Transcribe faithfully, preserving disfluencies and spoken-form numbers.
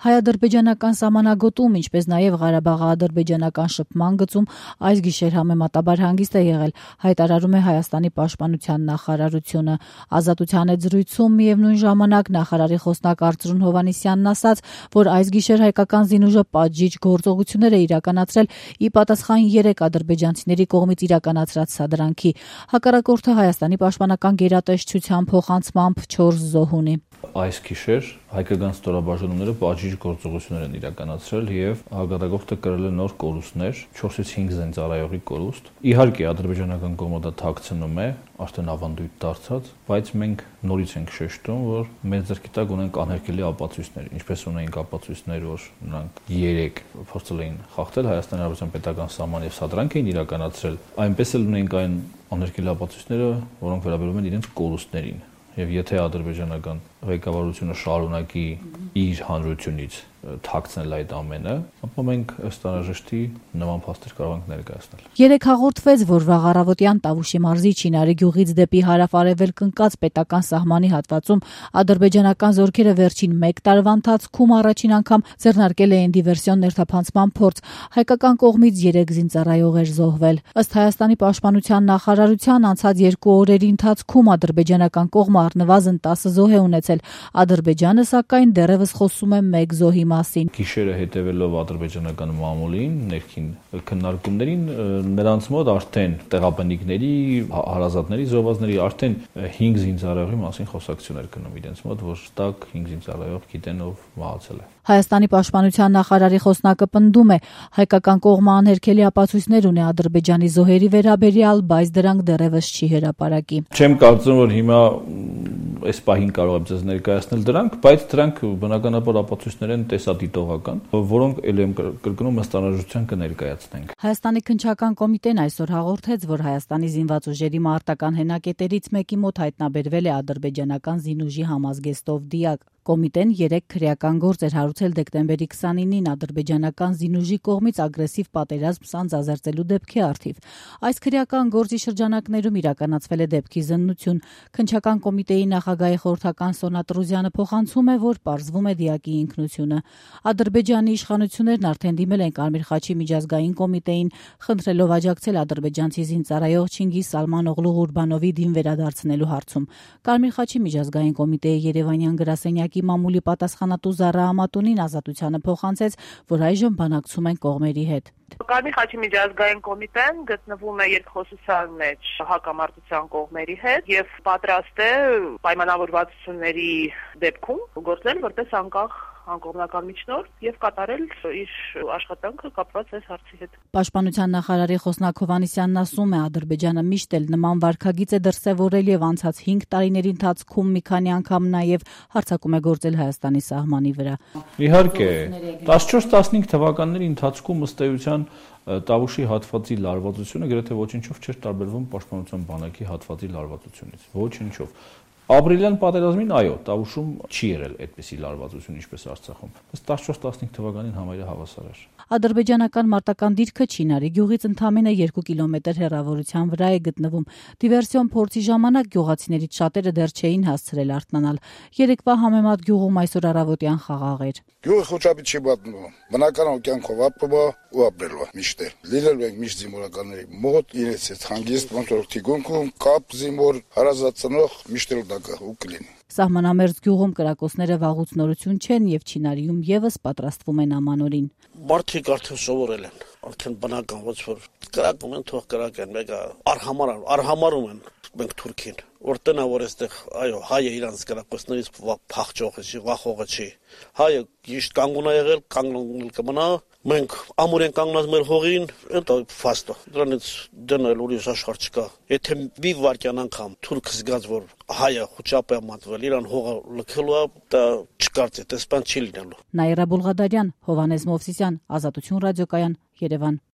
Հայ-ադրբեջանական սահմանագոտում, ինչպես նաև Ղարաբաղի-ադրբեջանական շփման գծում այս գիշեր համեմատաբար հանգիստ է եղել, հայտարարում է Հայաստանի պաշտպանության նախարարությունը։ Ազատության հետ զրույցում միևնույն ժամանակ նախարարի խոսնակ Արծրուն Հովհաննիսյանն ասաց, որ այս գիշեր հայկական զինուժը պատժիչ գործողություններ է իրականացրել ի պատասխան երեք ադրբեջանցիների կողմից իրականացրած սադրանքի։ Հակառակորդը Հայաստանի պաշտպանական գերատեսչության փոխանցմամբ չորս զոհ ունի։ Այս գիշեր հայկական ստորաբաժանումները պատժիչ գործողություններ են իրականացրել եւ հակառակորդը կրել է նոր կորուստներ, չորսից հինգ զինծառայողի կորուստ։ Իհարկե ադրբեջանական կողմը դա թաքցնում է, արդեն ավանդույթ դարձած, բայց մենք նորից ենք շեշտում, որ մեր ձեռքի տակ ունենք անհերքելի ապացույցներ, ինչպես ունենք ապացույցներ, որ նրանք երեք փորձել էին խախտել Հայաստանի Հանրապետության պետական սահման եւ սադրանք էին իրականացրել, այնպես էլ ունենք այն անհերքելի ապացույցները, որոնք վերաբերում են իրենց կորուստներին։ Եվ եթե ադրբեջանական ղեկավարությունը շարունակի իր հանրությունից թաքցնել այդ ամենը, ապա մենք ըստ անհրաժեշտի նման փաստեր կարող ենք ներկայացնել։ Երեք հաղորդվեց, որ վաղ առավոտյան Տավուշի մարզի Չինարի գյուղից դեպի հարավ-արևելք ընկած պետական սահմանի հատվածում ադրբեջանական զորքերը վերջին մեկ տարվա ընթացքում առաջին անգամ ձեռնարկել էին դիվերսիոն ներթափանցման փորձ։ Հայկական կողմից երեք զինծառայող էր զոհվել։ Ըստ Հայաստանի պաշտպանության նախարարության անցած երկու օրերի ընթացքում ադրբեջանական կողմը առնվազն տասը զոհ է ունեցել։ Ադրբեջանը սակայն դեռևս խոսում է մեկ զոհի մասին։ Գիշերը հետևելով ադրբեջանական մամուլին, ներքին քննարկումներին, նրանց մոտ արդեն տեղաբնիկների, հարազատների, զոհվածների արդեն հինգ զինծառայողի մասին խոսակցություններ կնում իրենց մոտ, որ տակ հինգ զինծառայող գիտեն ով մահացել է։ Հայաստանի պաշտպանության նախարարի խոսնակը պնդում է, հայկական կողմը անհերքելի ապացույցներ ունի Ադրբեջանի զոհերի վերաբերյալ, բայց դրանք դեռևս չի հրապարակի։ Չեմ կարծում, որ հիմա այս պահին կարող եմ ձեզ ներկայացնել դրանք, բայց դրանք բնականաբար ապացույցներ են տեսադիտողական, որոնք ել եմ կրկնում ըստ անհրաժեշտության կներկայացնենք։ Հայաստանի քննչական կոմիտեն այսօր հաղորդեց, որ Հայաստանի զինված ուժերի մարտական հենակետերից մեկի մոտ հայտնաբերվել է ադրբեջանական զինուժի համազգեստով դիակ։ Կոմիտեն երեք քրեական գործ էր հարուցել դեկտեմբերի քսանինին ադրբեջանական զինուժի կողմից ագրեսիվ պատերազմ սանձազերծելու դեպքի առթիվ։ Այս քրեական գործի շրջանակներում իրականացվել է դեպքի զննություն։ Քննչական կոմիտեի նախագահի խորհրդական Սոնա Տրուզյանը փոխանցում է, որ պարզվում է դիակի ինքնությունը։ Ադրբեջանի իշխանություններն արդեն դիմել են Կարմիր խաչի միջազգային կոմիտեին, խնդրելով աջակցել ադրբեջանցի զինծառայող Չինգիզ Սալմանօղլու Ղուրբանովի դին վերադարձնելու հարցում։ Կարմիր խաչի միջազգային կոմիտեի երևանյան գրասենյակի մամուլի պատասխանատու Զարա Ամատունին Ազատությանը փոխանցեց, որ այժմ բանակցում են կողմերի հետ։ Կարմիր խաչի միջազգային կոմիտեն գտնվում է երկխոսության մեջ հակամարտության կողմերի հետ եւ պատրաստ է պայմանավորվածությունների դեպքում գործել որպես անկախ անկողմնական միջնորդ եւ կատարել իր աշխատանքը կապված այս հարցի հետ։ Պաշտպանության նախարարի խոսնակ Հովհաննիսյանն ասում է, Ադրբեջանը միշտ էլ նման վարքագիծ է դրսևորել եւ անցած հինգ տարիների ընթացքում մի քանի անգամ նաեւ հարձակում է գործել Հայաստանի սահմանի վրա։ Իհարկե, տասնչորս տասնհինգ թվականների ընթացքում ըստ էության Տավուշի հատվածի լարվածությունը գրեթե ոչինչով չէր տարբերվում պաշտպանության բանակի հատվածի լարվածությունից։ Ոչինչով։ Ապրիլյան պատերազմին, այո, Տավուշում չի եղել այդպիսի լարվածություն, ինչպես Արցախում։ Բայց տասնչորս տասնհինգ թվականին համարյա հավասար էր։ Ադրբեջանական մարտական դիրքը Չինարի գյուղից ընդամենը երկու կիլոմետր հեռավորության վրա է գտնվում։ Դիվերսիոն փորձի ժամանակ գյուղացիներից շատերը դեռ չէին հասցրել արթնանալ։ Երեկվա համեմատ գյուղում այսօր առավոտյան խաղաղ էր։ Գյուղը խոչապի չի պատմում։ Բնական կյանքով ապրում ու ապրել է միշտ։ Լինել ենք միշտ զինվորականների մոտ, իրենց հետ հանգիստ ոնց որ թիկունքում կապ զինվոր հարազատցնող միշտ էլ դա ու կլինի։ Սահմանամերձ գյուղում կրակոցները վաղուց նորություն չեն եւ Չինարիում եւս պատրաստվում են ամանորին։ Մարդիկ արդեն սովորել են, արդեն բնական ոչ որ կրակում են, թող կրակեն, մեկը արհամար արհամարում են մենք Թուրքին, որ տնա որ այստեղ այո հայը իրանց կրակոցներից փախչողը չի, վախողը չի։ Հայը ճիշտ կանգուն է եղել, կանգնել կմնա, մենք ամուր են կանգնած մեր հողին, դա ֆաստո։ Դրանից դնել ուրիշ աշխարհ չկա։ Եթե մի վարքյան անգամ թուրքը զգաց որ հայը խոչապ է մատվել, իրան հողը լքելու է, դա չկարծի, տեսփան չի լինելու։ Նաիրա Բուլղադարյան, Հովհաննես Մովսիսյան, Ազատություն ռադիոկայան, Երևան։